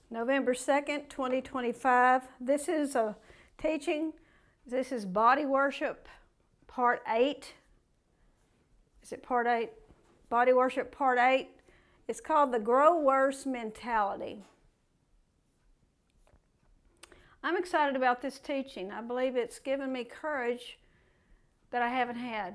November 2nd, 2025. This is a teaching. This is Body Worship, Part 8. Is it Part 8? Body Worship, Part 8. It's called the Grow Worse Mentality. I'm excited about this teaching. I believe it's given me courage that I haven't had.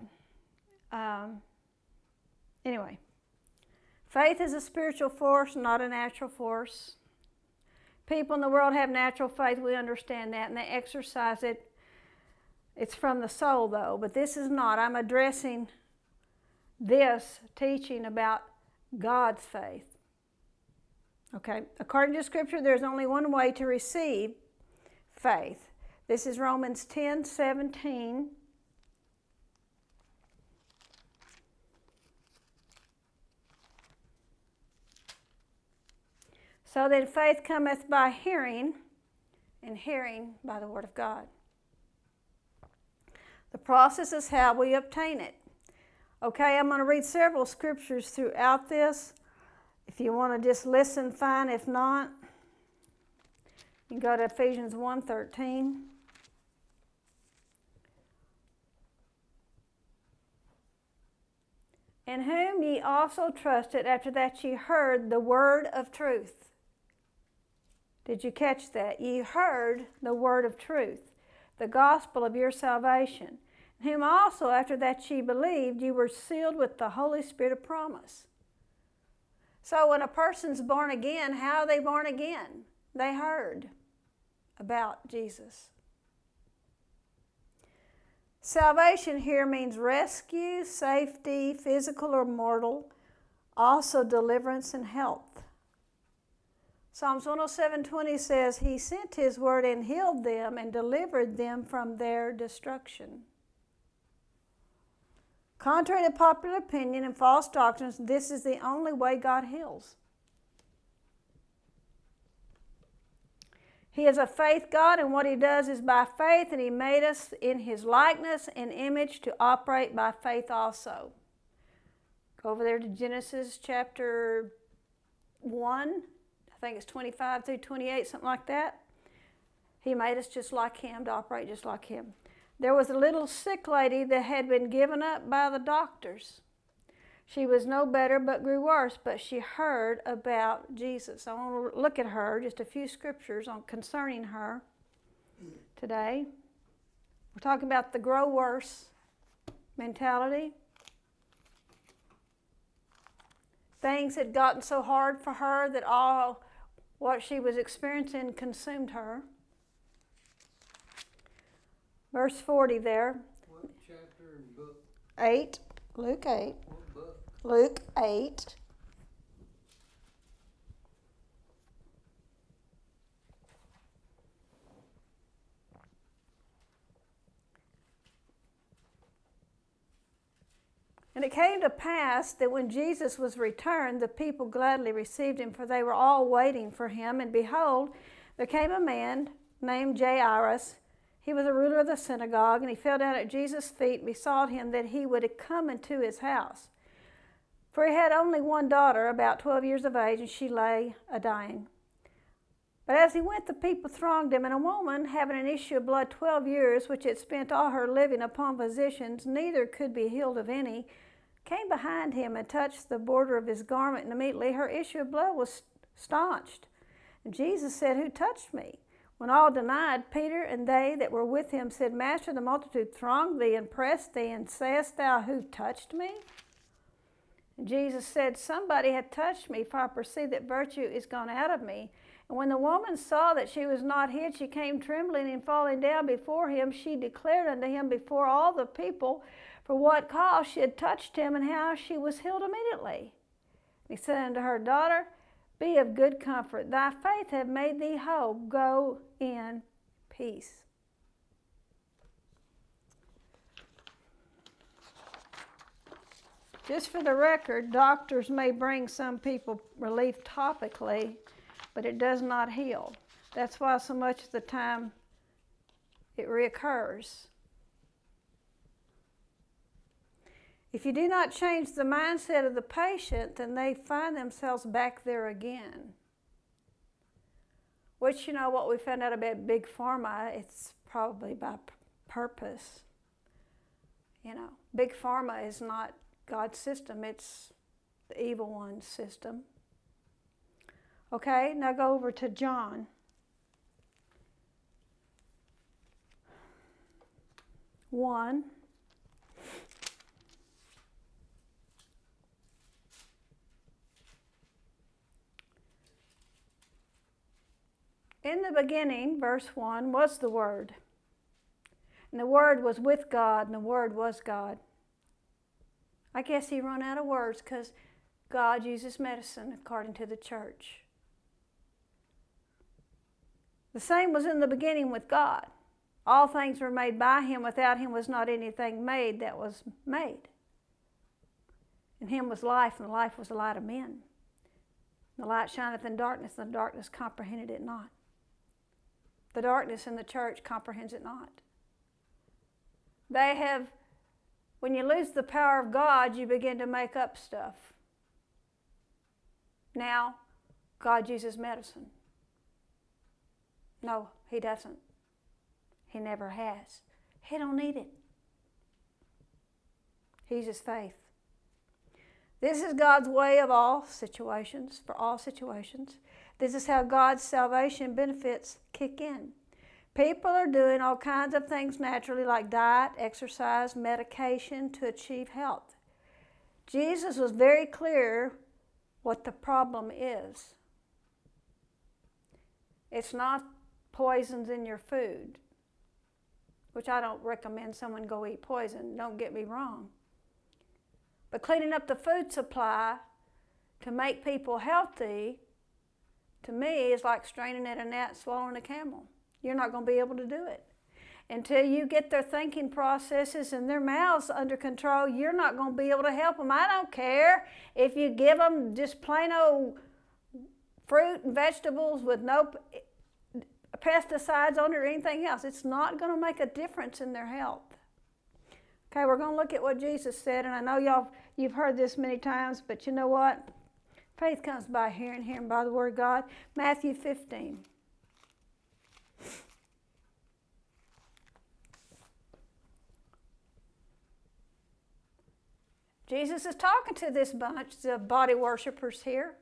Anyway, faith is a spiritual force, not a natural force. People in the world have natural faith. We understand that, and they exercise it. It's from the soul, though, but this is not. I'm addressing this teaching about God's faith. Okay, according to Scripture, there's only one way to receive faith. This is Romans 10:17. So then faith cometh by hearing, and hearing by the Word of God. The process is how we obtain it. Okay, I'm going to read several scriptures throughout this. If you want to just listen, fine. If not, you can go to Ephesians 1:13. In whom ye also trusted after that ye heard the word of truth. Did you catch that? Ye heard the word of truth, the gospel of your salvation. In whom also after that ye believed, ye were sealed with the Holy Spirit of promise. So when a person's born again, how are they born again? They heard about Jesus. Salvation here means rescue, safety, physical or mortal, also deliverance and health. Psalms 107:20 says, He sent His word and healed them and delivered them from their destruction. Contrary to popular opinion and false doctrines, this is the only way God heals. He is a faith God, and what He does is by faith, and He made us in His likeness and image to operate by faith also. Go over there to Genesis chapter 1. I think it's 25 through 28, something like that. He made us just like Him, to operate just like Him. There was a little sick lady that had been given up by the doctors. She was no better but grew worse, but she heard about Jesus. I want to look at her, just a few scriptures concerning her today. We're talking about the grow worse mentality. Things had gotten so hard for her that all what she was experiencing consumed her. Verse 40 there. What chapter and book? 8. Luke 8. What book? Luke 8. And it came to pass that when Jesus was returned, the people gladly received Him, for they were all waiting for Him. And behold, there came a man named Jairus. He was a ruler of the synagogue, and he fell down at Jesus' feet and besought Him that He would come into his house. For he had only one daughter, about 12 years of age, and she lay a-dying. But as he went, the people thronged Him, and a woman having an issue of blood 12 years, which had spent all her living upon physicians, neither could be healed of any, came behind Him and touched the border of His garment, and immediately her issue of blood was staunched. And Jesus said, Who touched me? When all denied, Peter and they that were with him said, Master, the multitude thronged thee and pressed thee, and sayest thou, Who touched me? And Jesus said, Somebody hath touched me, for I perceive that virtue is gone out of me. And when the woman saw that she was not hid, she came trembling and falling down before Him. She declared unto Him before all the people for what cause she had touched Him, and how she was healed immediately. And He said unto her, Daughter, be of good comfort. Thy faith hath made thee whole. Go in peace. Just for the record, doctors may bring some people relief topically, but it does not heal. That's why so much of the time it reoccurs. If you do not change the mindset of the patient, then they find themselves back there again. Which, you know, what we found out about Big Pharma, it's probably by purpose. You know, Big Pharma is not God's system, it's the evil one's system. Okay, now go over to John. One. In the beginning, verse 1, was the Word. And the Word was with God, and the Word was God. I guess he run out of words because God uses medicine according to the church. The same was in the beginning with God. All things were made by him. Without him was not anything made that was made. In him was life, and the life was the light of men. The light shineth in darkness, and the darkness comprehended it not. The darkness in the church comprehends it not. They have, when you lose the power of God, you begin to make up stuff. Now, God uses medicine. No, he doesn't. He never has. He don't need it. He uses faith. This is God's way of all situations, for all situations. This is how God's salvation benefits kick in. People are doing all kinds of things naturally, like diet, exercise, medication, to achieve health. Jesus was very clear what the problem is. It's not poisons in your food, which I don't recommend someone go eat poison, don't get me wrong. But cleaning up the food supply to make people healthy, to me, is like straining at a gnat and swallowing a camel. You're not going to be able to do it. Until you get their thinking processes and their mouths under control, you're not going to be able to help them. I don't care if you give them just plain old fruit and vegetables with no pesticides on it or anything else. It's not going to make a difference in their health. Okay, we're going to look at what Jesus said, and I know you've heard this many times, but you know what? Faith comes by hearing, hearing by the Word of God. Matthew 15. Jesus is talking to this bunch of body worshipers here.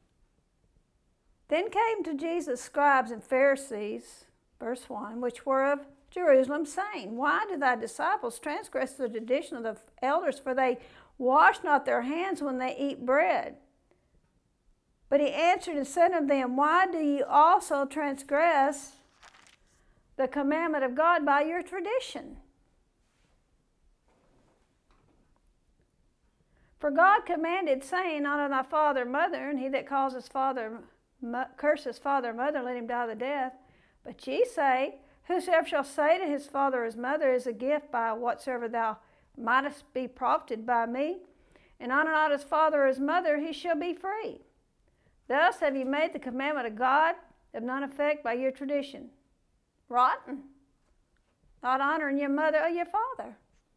Then came to Jesus scribes and Pharisees, verse 1, which were of Jerusalem, saying, Why do thy disciples transgress the tradition of the elders? For they wash not their hands when they eat bread. But he answered and said unto them, Why do you also transgress the commandment of God by your tradition? For God commanded, saying, Honor thy father and mother, and he that calls his father, curses father and mother, let him die the death. But ye say, Whosoever shall say to his father or his mother, Is a gift by whatsoever thou mightest be profited by me, and honor not his father or his mother, he shall be free. Thus have you made the commandment of God of none effect by your tradition. Rotten. Not honoring your mother or your father.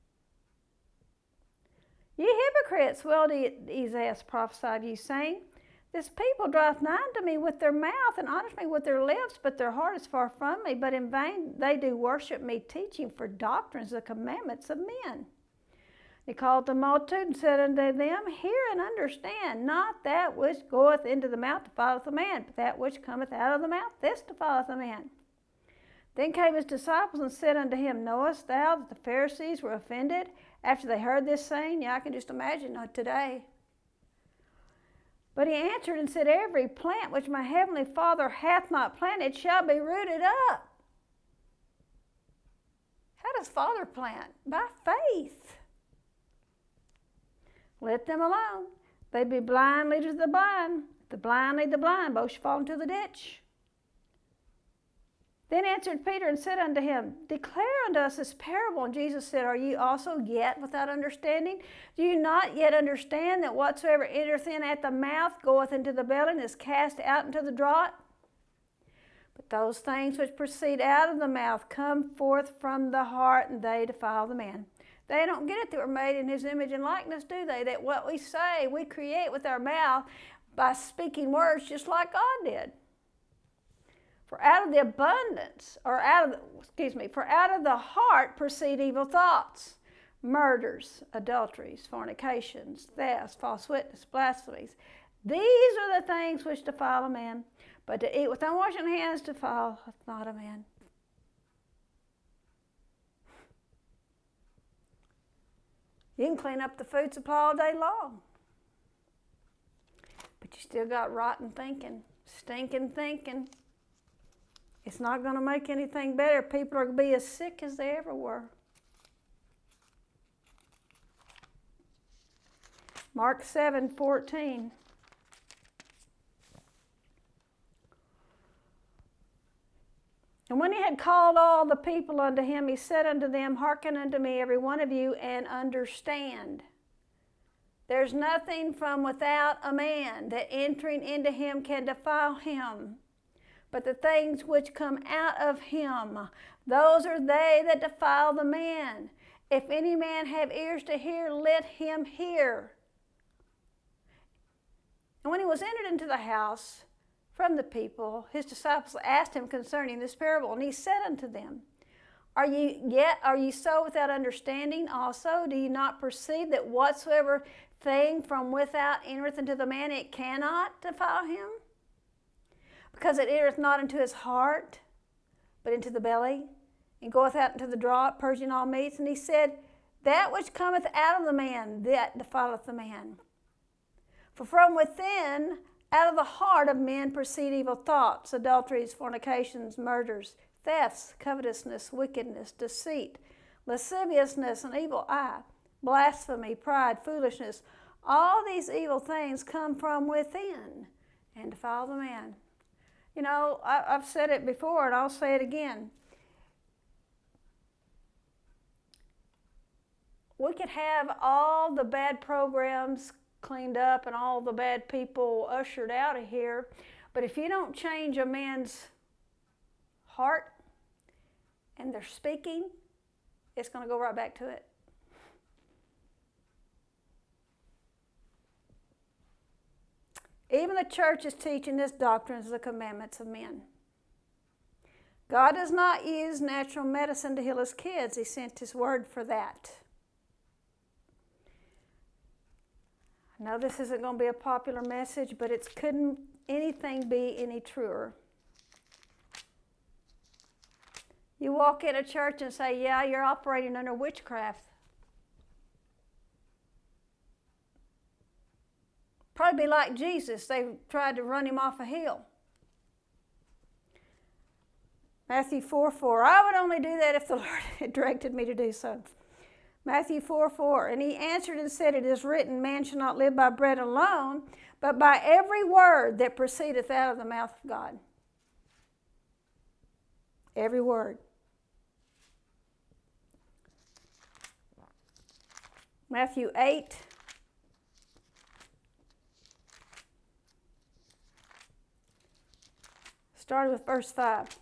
Ye hypocrites, well did Esaias prophesy to you, saying, This people draweth nigh unto me with their mouth, and honors me with their lips, but their heart is far from me. But in vain they do worship me, teaching for doctrines the commandments of men. He called the multitude and said unto them, Hear and understand, not that which goeth into the mouth defileth a man, but that which cometh out of the mouth, this defileth a man. Then came his disciples and said unto him, Knowest thou that the Pharisees were offended after they heard this saying? Yeah, I can just imagine today. But he answered and said, Every plant which my heavenly Father hath not planted shall be rooted up. How does Father plant? By faith. Let them alone. They be blind leaders of the blind. If the blind lead the blind, both shall fall into the ditch. Then answered Peter and said unto him, Declare unto us this parable. And Jesus said, Are ye also yet without understanding? Do you not yet understand that whatsoever entereth in at the mouth goeth into the belly and is cast out into the draught? But those things which proceed out of the mouth come forth from the heart, and they defile the man. They don't get it that we're made in his image and likeness, do they? That what we say, we create with our mouth by speaking words just like God did. For out of the abundance, or for out of the heart proceed evil thoughts, murders, adulteries, fornications, thefts, false witness, blasphemies. These are the things which defile a man, but to eat with unwashed hands defileth not a man. You can clean up the food supply all day long, but you still got rotten thinking, stinking thinking. It's not going to make anything better. People are going to be as sick as they ever were. Mark 7:14. And when he had called all the people unto him, he said unto them, Hearken unto me, every one of you, and understand. There's nothing from without a man that entering into him can defile him. But the things which come out of him, those are they that defile the man. If any man have ears to hear, let him hear. And when he was entered into the house from the people, his disciples asked him concerning this parable. And he said unto them, Are ye so without understanding also? Do you not perceive that whatsoever thing from without entereth into the man, it cannot defile him? Because it entereth not into his heart, but into the belly, and goeth out into the draught, purging all meats. And he said, That which cometh out of the man, that defileth the man. For from within, out of the heart of men proceed evil thoughts, adulteries, fornications, murders, thefts, covetousness, wickedness, deceit, lasciviousness, an evil eye, blasphemy, pride, foolishness. All these evil things come from within and defile the man. You know, I've said it before and I'll say it again. We could have all the bad programs cleaned up and all the bad people ushered out of here, but if you don't change a man's heart and their speaking, it's going to go right back to it. Even the church is teaching this doctrine as the commandments of men. God does not use natural medicine to heal his kids. He sent his word for that. I know this isn't going to be a popular message, but couldn't anything be any truer. You walk in a church and say, yeah, you're operating under witchcraft. Probably be like Jesus. They tried to run him off a hill. Matthew 4:4. I would only do that if the Lord had directed me to do so. Matthew 4:4. And he answered and said, It is written, Man shall not live by bread alone, but by every word that proceedeth out of the mouth of God. Every word. Matthew 8. Started with verse 5.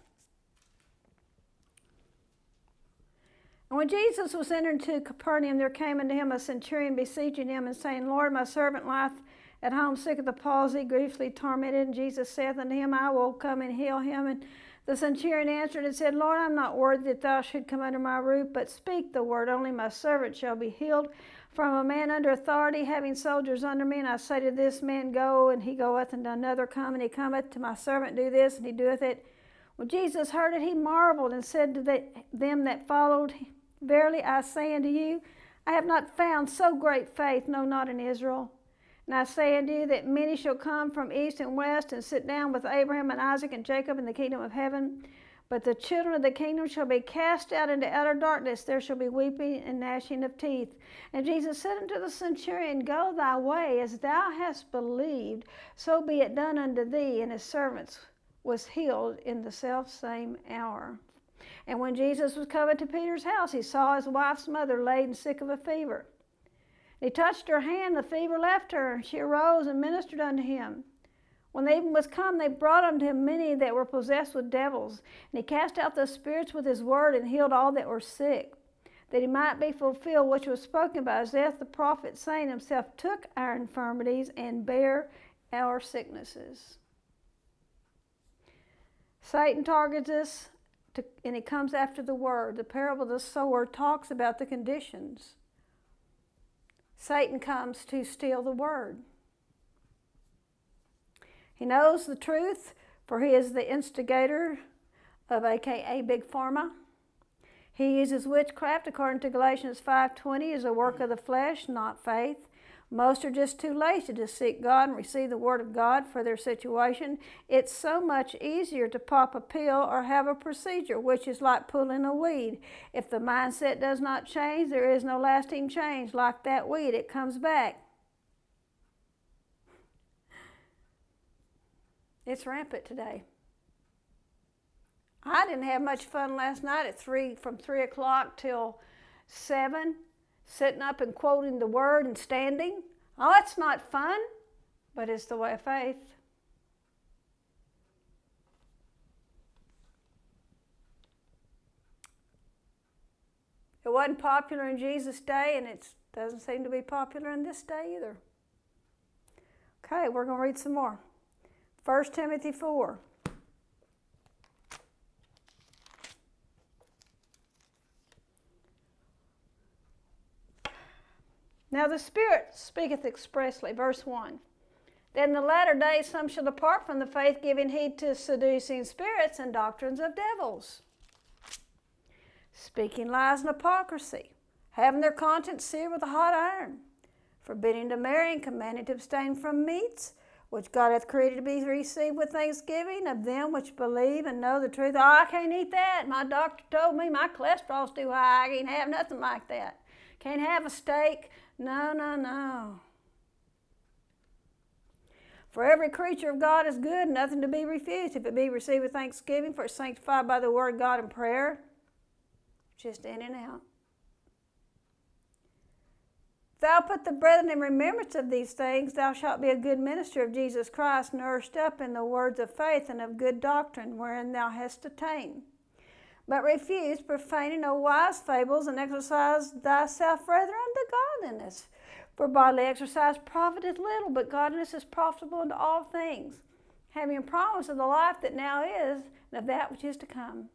And when Jesus was entered into Capernaum, there came unto him a centurion beseeching him and saying, Lord, my servant lieth at home sick of the palsy, griefully tormented. And Jesus saith unto him, I will come and heal him. And the centurion answered and said, Lord, I am not worthy that thou should come under my roof, but speak the word only, my servant shall be healed. From a man under authority, having soldiers under me, and I say to this man, Go, and he goeth, and to another, Come, and he cometh, to my servant, Do this, and he doeth it. When Jesus heard it, he marveled, and said to them that followed, Verily I say unto you, I have not found so great faith, no, not in Israel. And I say unto you that many shall come from east and west, and sit down with Abraham and Isaac and Jacob in the kingdom of heaven. But the children of the kingdom shall be cast out into outer darkness. There shall be weeping and gnashing of teeth. And Jesus said unto the centurion, Go thy way, as thou hast believed, so be it done unto thee. And his servant was healed in the selfsame hour. And when Jesus was coming to Peter's house, he saw his wife's mother laid and sick of a fever. He touched her hand, the fever left her, and she arose and ministered unto him. When the even was come, they brought unto him many that were possessed with devils. And he cast out the spirits with his word and healed all that were sick, that he might be fulfilled which was spoken by Isaiah the prophet, saying, Himself took our infirmities and bare our sicknesses. Satan targets us, and he comes after the word. The parable of the sower talks about the conditions. Satan comes to steal the word. He knows the truth, for he is the instigator of AKA Big Pharma. He uses witchcraft, according to Galatians 5:20, as a work of the flesh, not faith. Most are just too lazy to seek God and receive the Word of God for their situation. It's so much easier to pop a pill or have a procedure, which is like pulling a weed. If the mindset does not change, there is no lasting change. Like that weed, it comes back. It's rampant today. I didn't have much fun last night from 3 o'clock till 7, sitting up and quoting the word and standing. Oh, it's not fun, but it's the way of faith. It wasn't popular in Jesus' day, and it doesn't seem to be popular in this day either. Okay, we're going to read some more. 1 Timothy 4. Now the Spirit speaketh expressly, verse 1. That in the latter days some shall depart from the faith, giving heed to seducing spirits and doctrines of devils, speaking lies and hypocrisy, having their conscience seared with a hot iron, forbidding to marry and commanding to abstain from meats, which God hath created to be received with thanksgiving of them which believe and know the truth. Oh, I can't eat that. My doctor told me my cholesterol's too high. I can't have nothing like that. Can't have a steak. No. For every creature of God is good, nothing to be refused, if it be received with thanksgiving, for it's sanctified by the word of God and prayer. Just in and out. If thou put the brethren in remembrance of these things, thou shalt be a good minister of Jesus Christ, nourished up in the words of faith and of good doctrine, wherein thou hast attained. But refuse profaning no wise fables, and exercise thyself rather unto godliness. For bodily exercise profiteth little, but godliness is profitable unto all things, having a promise of the life that now is, and of that which is to come.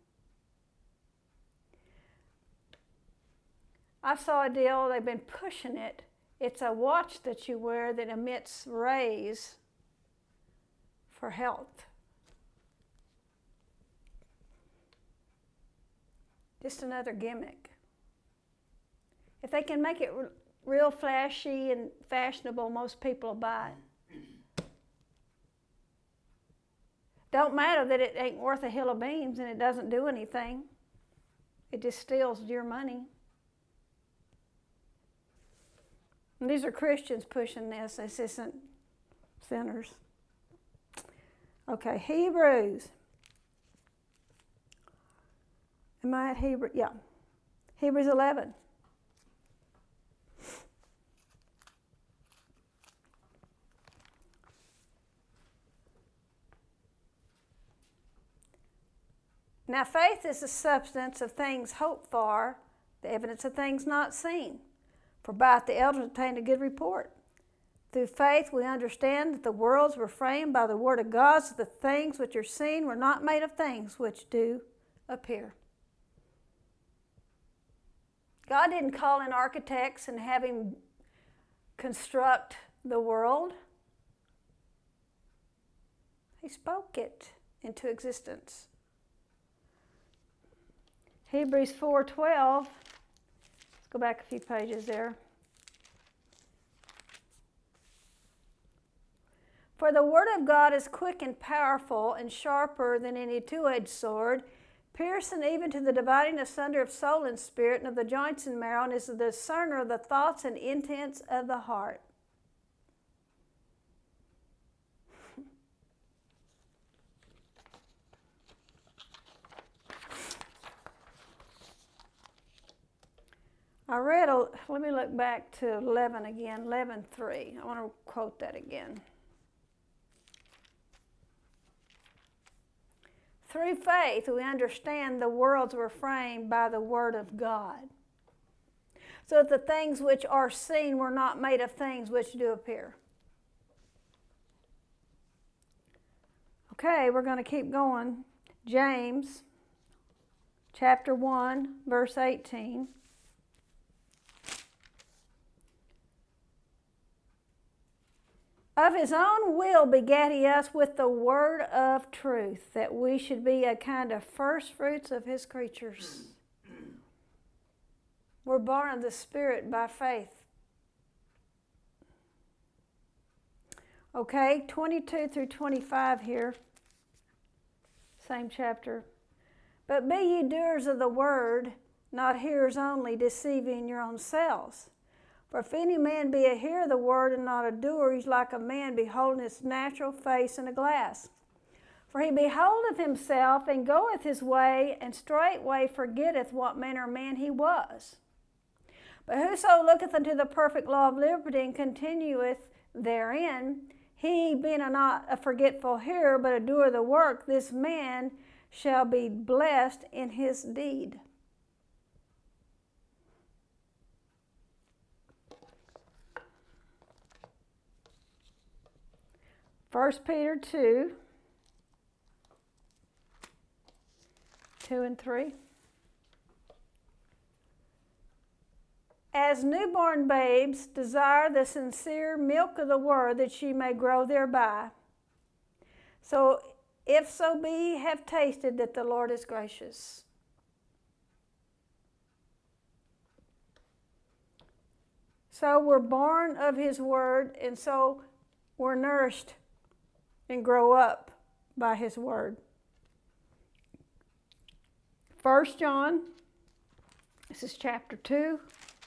I saw a deal, they've been pushing it. It's a watch that you wear that emits rays for health. Just another gimmick. If they can make it real flashy and fashionable, most people will buy it. Don't matter that it ain't worth a hill of beans and it doesn't do anything. It just steals your money. And these are Christians pushing this. This isn't sinners. Okay, Hebrews. Am I at Hebrews? Yeah. Hebrews 11. Now faith is the substance of things hoped for, the evidence of things not seen. For by it the elders obtained a good report. Through faith we understand that the worlds were framed by the word of God, so the things which are seen were not made of things which do appear. God didn't call in architects and have him construct the world. He spoke it into existence. Hebrews 4:12. Let's go back a few pages there. For the word of God is quick and powerful and sharper than any two-edged sword, piercing even to the dividing asunder of soul and spirit and of the joints and marrow, and is the discerner of the thoughts and intents of the heart. Let me look back to 11 again, 11:3. I want to quote that again. Through faith, we understand the worlds were framed by the word of God, so that the things which are seen were not made of things which do appear. Okay, we're going to keep going. James chapter 1, verse 18. Of his own will begat he us with the word of truth, that we should be a kind of first fruits of his creatures. We're born of the Spirit by faith. Okay, 22 through 25 here. Same chapter. But be ye doers of the word, not hearers only, deceiving your own selves. For if any man be a hearer of the word and not a doer, he's like a man beholding his natural face in a glass. For he beholdeth himself, and goeth his way, and straightway forgetteth what manner of man he was. But whoso looketh unto the perfect law of liberty, and continueth therein, he being not a forgetful hearer, but a doer of the work, this man shall be blessed in his deed. First Peter 2, 2 and 3. As newborn babes, desire the sincere milk of the word, that ye may grow thereby. So, if so be, have tasted that the Lord is gracious. So we're born of his word, and so we're nourished and grow up by his word. 1 John, this is chapter 2,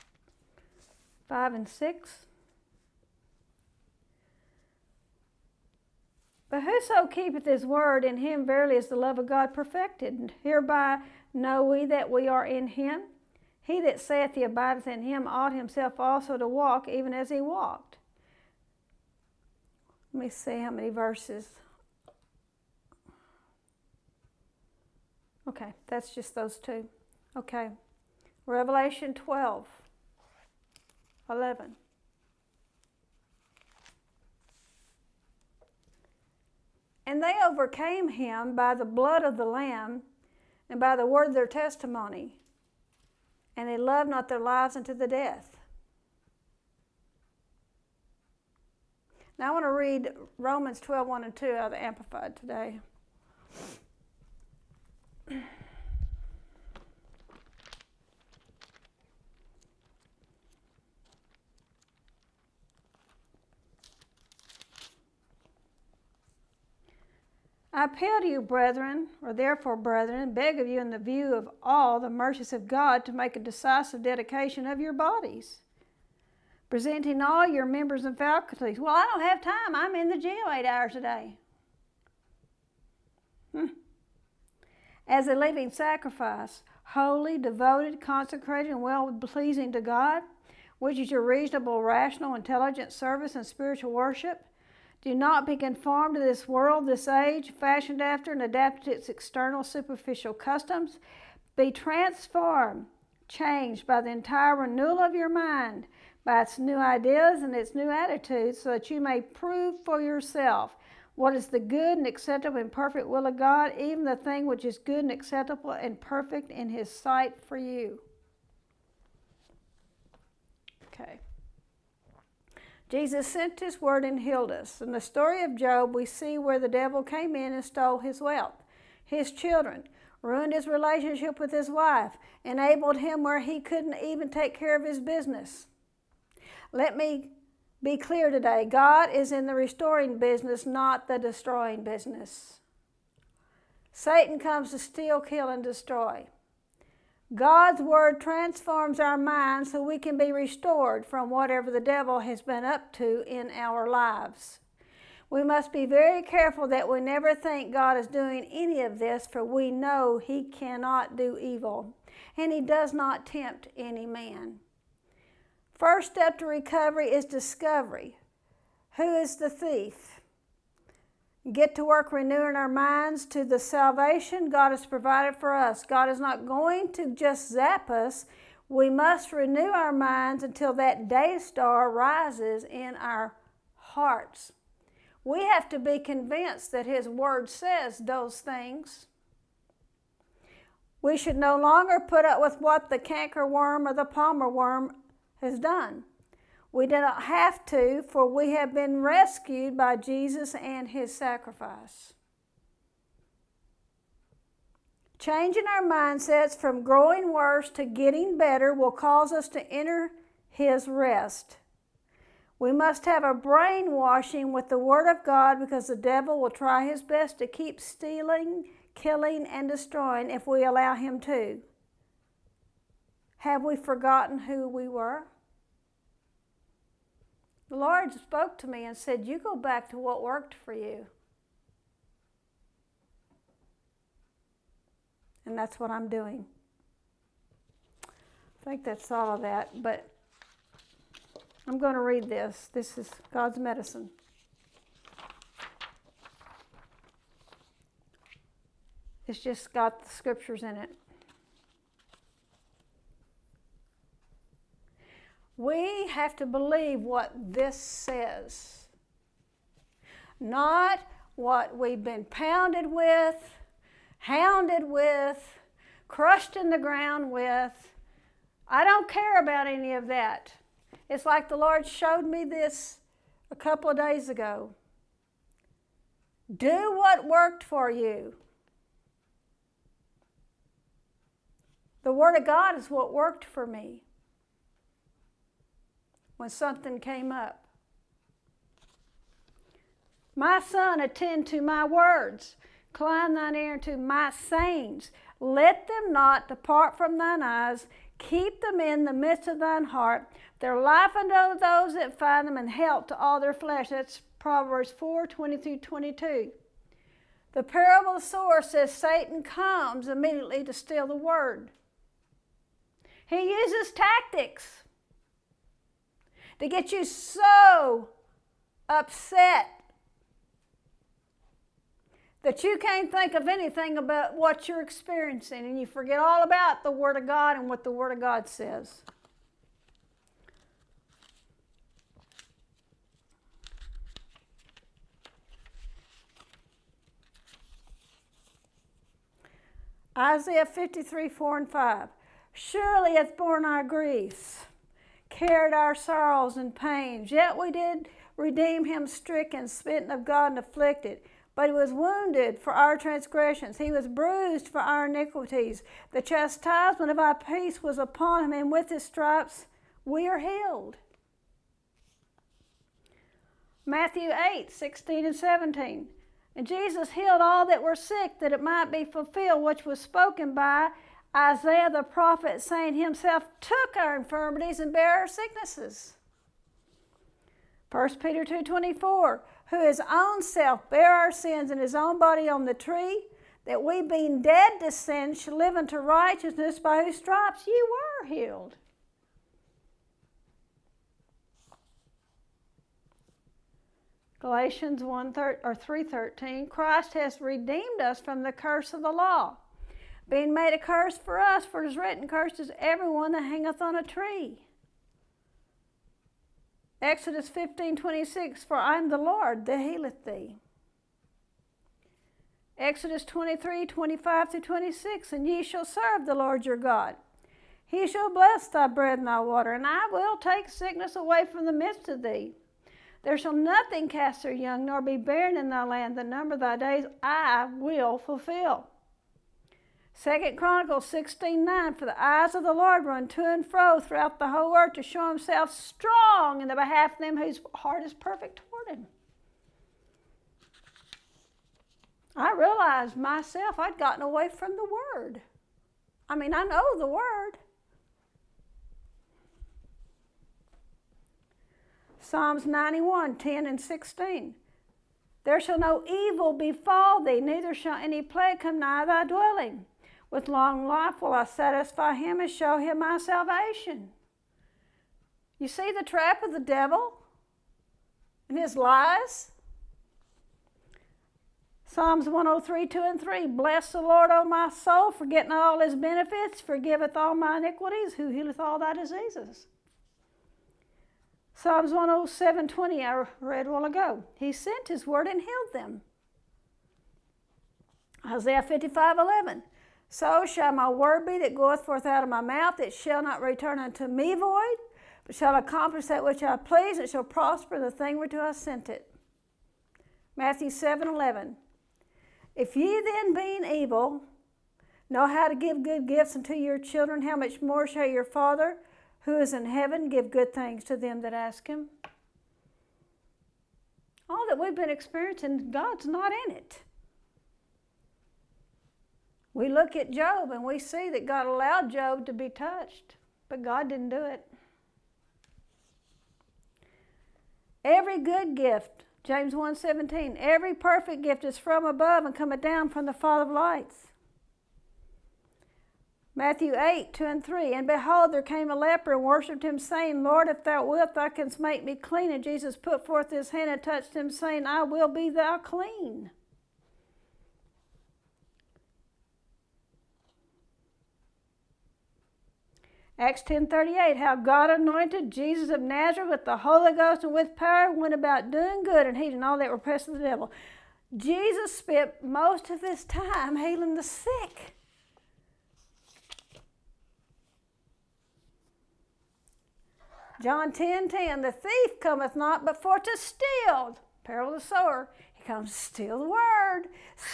5 and 6. But whoso keepeth his word, in him verily is the love of God perfected. And hereby know we that we are in him. He that saith he abideth in him ought himself also to walk, even as he walked. Let me see how many verses. Okay, that's just those two. Okay. Revelation 12, 11. And they overcame him by the blood of the Lamb and by the word of their testimony. And they loved not their lives unto the death. Now I want to read Romans 12, 1 and 2 out of the Amplified today. I appeal to you, brethren, or therefore, brethren, beg of you in the view of all the mercies of God to make a decisive dedication of your bodies, presenting all your members and faculties. Well, I don't have time. I'm in the jail 8 hours a day. As a living sacrifice, holy, devoted, consecrated, and well-pleasing to God, which is your reasonable, rational, intelligent service and spiritual worship. Do not be conformed to this world, this age, fashioned after and adapted to its external, superficial customs. Be transformed, changed by the entire renewal of your mind, by its new ideas and its new attitudes, so that you may prove for yourself what is the good and acceptable and perfect will of God, even the thing which is good and acceptable and perfect in his sight for you. Okay. Jesus sent his word and healed us. In the story of Job, we see where the devil came in and stole his wealth, his children, ruined his relationship with his wife, enabled him where he couldn't even take care of his business. Let me be clear today. God is in the restoring business, not the destroying business. Satan comes to steal, kill, and destroy. God's word transforms our minds so we can be restored from whatever the devil has been up to in our lives. We must be very careful that we never think God is doing any of this, for we know he cannot do evil, and he does not tempt any man. First step to recovery is discovery. Who is the thief? Get to work renewing our minds to the salvation God has provided for us. God is not going to just zap us. We must renew our minds until that day star rises in our hearts. We have to be convinced that his word says those things. We should no longer put up with what the cankerworm or the palmer worm has done. We do not have to, for we have been rescued by Jesus and his sacrifice. Changing our mindsets from growing worse to getting better will cause us to enter his rest. We must have a brainwashing with the Word of God, because the devil will try his best to keep stealing, killing, and destroying if we allow him to. Have we forgotten who we were? The Lord spoke to me and said, you go back to what worked for you. And that's what I'm doing. I think that's all of that, but I'm going to read this. This is God's medicine. It's just got the scriptures in it. We have to believe what this says, not what we've been pounded with, hounded with, crushed in the ground with. I don't care about any of that. It's like the Lord showed me this a couple of days ago. Do what worked for you. The Word of God is what worked for me when something came up. My son, attend to my words. Incline thine ear unto my sayings. Let them not depart from thine eyes. Keep them in the midst of thine heart. They're life unto those that find them, and health to all their flesh. That's Proverbs 4:20-22. The parable of the sower says Satan comes immediately to steal the word. He uses tactics to get you so upset that you can't think of anything about what you're experiencing, and you forget all about the Word of God and what the Word of God says. Isaiah 53:4-5. Surely hath borne our griefs, carried our sorrows and pains, yet we did redeem him stricken, smitten of God, and afflicted. But he was wounded for our transgressions. He was bruised for our iniquities. The chastisement of our peace was upon him, and with his stripes we are healed. Matthew 8:16-17. And Jesus healed all that were sick, that it might be fulfilled which was spoken by Isaiah the prophet, saying, himself took our infirmities and bare our sicknesses. 1 Peter 2:24, who his own self bare our sins in his own body on the tree, that we being dead to sin should live unto righteousness, by whose stripes ye were healed. Galatians 3:13, Christ has redeemed us from the curse of the law, being made a curse for us, for it is written, cursed is everyone that hangeth on a tree. Exodus 15:26, for I am the Lord that healeth thee. Exodus 23:25-26, and ye shall serve the Lord your God. He shall bless thy bread and thy water, and I will take sickness away from the midst of thee. There shall nothing cast their young, nor be barren in thy land. The number of thy days I will fulfill. 2 Chronicles 16:9, for the eyes of the Lord run to and fro throughout the whole earth, to show himself strong in the behalf of them whose heart is perfect toward him. I realized myself I'd gotten away from the Word. I mean, I know the Word. Psalms 91:10-16. There shall no evil befall thee, neither shall any plague come nigh thy dwelling. With long life will I satisfy him and show him my salvation. You see the trap of the devil and his lies? Psalms 103:2-3. Bless the Lord, O my soul, forgetting all his benefits, forgiveth all my iniquities, who healeth all thy diseases. Psalms 107:20 I read a while ago. He sent his word and healed them. Isaiah 55:11. So shall my word be that goeth forth out of my mouth. It shall not return unto me void, but shall accomplish that which I please. It shall prosper in the thing whereto I sent it. Matthew 7:11. If ye then, being evil, know how to give good gifts unto your children, how much more shall your Father, who is in heaven, give good things to them that ask him? All that we've been experiencing, God's not in it. We look at Job and we see that God allowed Job to be touched, but God didn't do it. Every good gift, James 1:17, every perfect gift is from above and cometh down from the Father of lights. Matthew 8:2-3, and behold, there came a leper and worshipped him, saying, Lord, if thou wilt, thou canst make me clean. And Jesus put forth his hand and touched him, saying, I will be thou clean. Acts 10:38, how God anointed Jesus of Nazareth with the Holy Ghost and with power, went about doing good and healing all that were oppressed of the devil. Jesus spent most of his time healing the sick. John 10:10, the thief cometh not but for to steal. Parable of the sower. He comes to steal the word,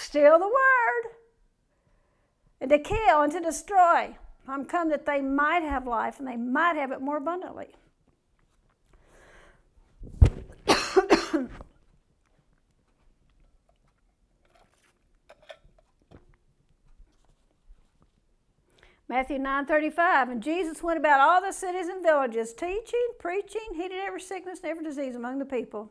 and to kill and to destroy. I'm come that they might have life and they might have it more abundantly. Matthew 9:35, and Jesus went about all the cities and villages, teaching, preaching, healing every sickness and every disease among the people.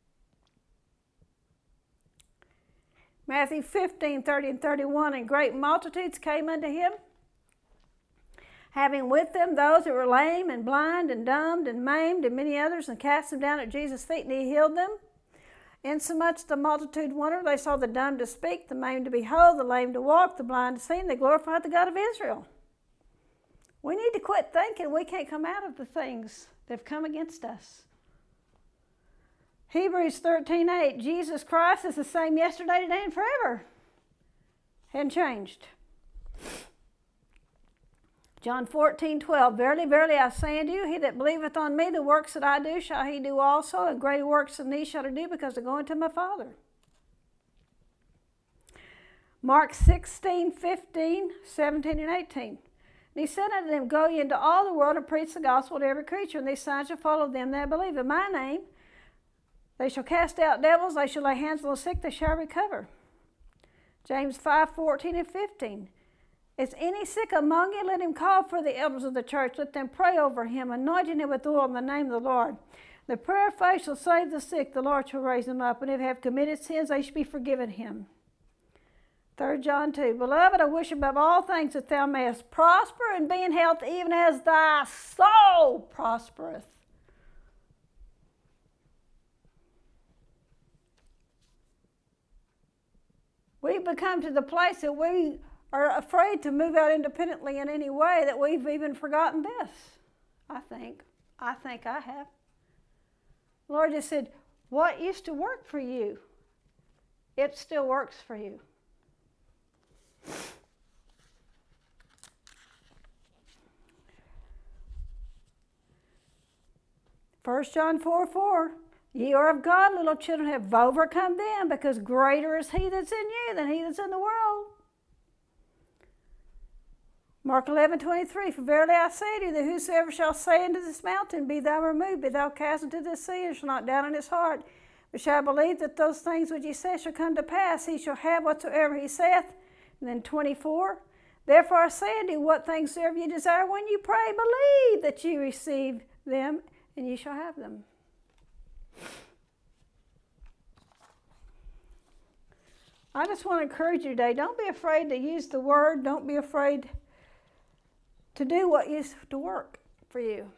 Matthew 15:30-31, and great multitudes came unto him, having with them those that were lame and blind and dumb and maimed and many others, and cast them down at Jesus' feet, and he healed them. Insomuch the multitude wondered, they saw the dumb to speak, the maimed to behold, the lame to walk, the blind to see, and they glorified the God of Israel. We need to quit thinking we can't come out of the things that have come against us. Hebrews 13:8, Jesus Christ is the same yesterday, today, and forever. Hadn't changed. John 14:12, verily, verily, I say unto you, he that believeth on me, the works that I do shall he do also, and greater works than these shall he do, because I go unto my Father. Mark 16:15, 17, and 18. And he said unto them, go ye into all the world and preach the gospel to every creature, and these signs shall follow them that believe. In my name they shall cast out devils, they shall lay hands on the sick, they shall recover. James 5:14 and 15. Is any sick among you? Let him call for the elders of the church. Let them pray over him, anointing him with oil in the name of the Lord. The prayer of faith shall save the sick. The Lord shall raise them up. And if they have committed sins, they shall be forgiven him. 3 John 2. Beloved, I wish above all things that thou mayest prosper and be in health, even as thy soul prospereth. We've become to the place that we are afraid to move out independently in any way that we've even forgotten this. I think I have. The Lord just said, what used to work for you, it still works for you. 1 John 4:4, ye are of God, little children, have overcome them, because greater is he that's in you than he that's in the world. Mark 11:23, for verily I say to you, that whosoever shall say unto this mountain, be thou removed, be thou cast into the sea, and shall not doubt in his heart, but shall believe that those things which he saith shall come to pass, he shall have whatsoever he saith. And then 24, therefore I say unto you, what things soever ye desire when you pray, believe that ye receive them, and ye shall have them. I just want to encourage you today, don't be afraid to use the word, don't be afraid to do what used to work for you.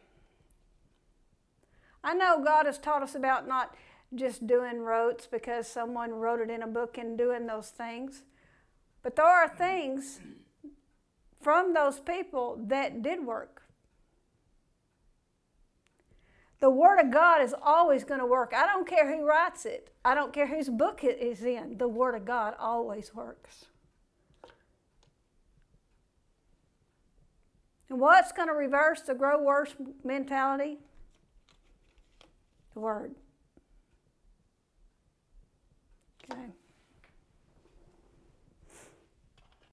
I know God has taught us about not just doing rotes because someone wrote it in a book and doing those things. But there are things from those people that did work. The Word of God is always going to work. I don't care who writes it. I don't care whose book it is in. The Word of God always works. And what's going to reverse the grow worse mentality? The Word.